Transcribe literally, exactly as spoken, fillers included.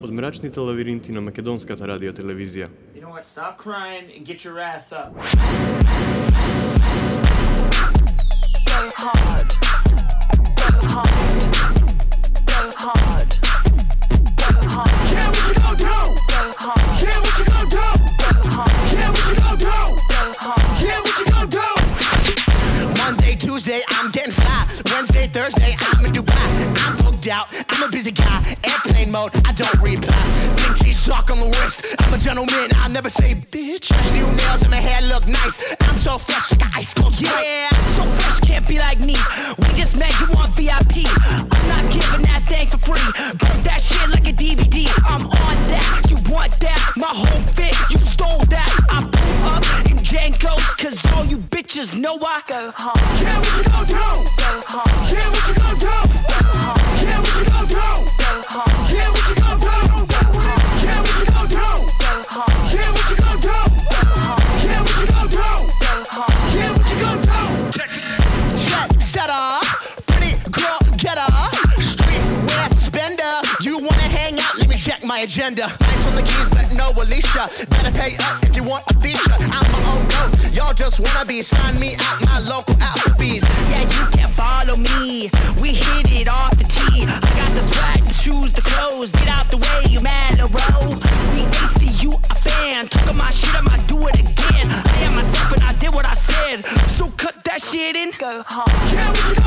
Od mračните lavirinti na Македонската радиотелевизија. You know what? Stop crying and get your ass up. Go hard. Go hard. Go hard. Go hard. Yeah, what you gon' do? Go hard. Yeah, what you gon' do? Go hard. Yeah, what you gon' do? Go hard. Yeah, what you gon' do? Monday, Tuesday, I'm getting fly. Wednesday, Thursday, I'm in Dubai. I'm booked out. I'm a busy guy. Airplane mode, I don't reply. Pink G-Shock on the wrist. I'm a gentleman, I never say bitch. New nails and my hair look nice. I'm so fresh, like an ice cold Sprite. Yeah, so fresh, can't be like me. We just met, you want V I P. I'm not giving that thing for free. Burn that shit like a D V D. I'm on that, you want that. My whole fit, you stole that. I pull up in Jankos, cause all you bitches know I go hard. Yeah, what you gon' do? Go hard. Yeah, what you gon' do? Go hard. Yeah, what you gon' do? Go hard. Yeah, what you gon' do? Go hard. Yeah, what you gon' do? Go hard. Yeah, what you gon' do? Go hard. Yeah, what you gon' do? Go hard. Yeah, what you gon' do? Check, setter, pretty girl, getter, streetwear spender. You wanna hang out? Let me check my agenda. Nice on the keys, but no Alicia. Better pay up if you want a feature. I'm my own goat. Y'all just wanna be sign me out my local Applebee's. Yeah, you can follow me. We hit it off the tee. I got the swag, the shoes, the clothes. Get out the way, you mad, bro. We A C, you a fan. Talking my shit, I might do it again. I am myself and I did what I said. So cut that shit and go hard. Yeah, what you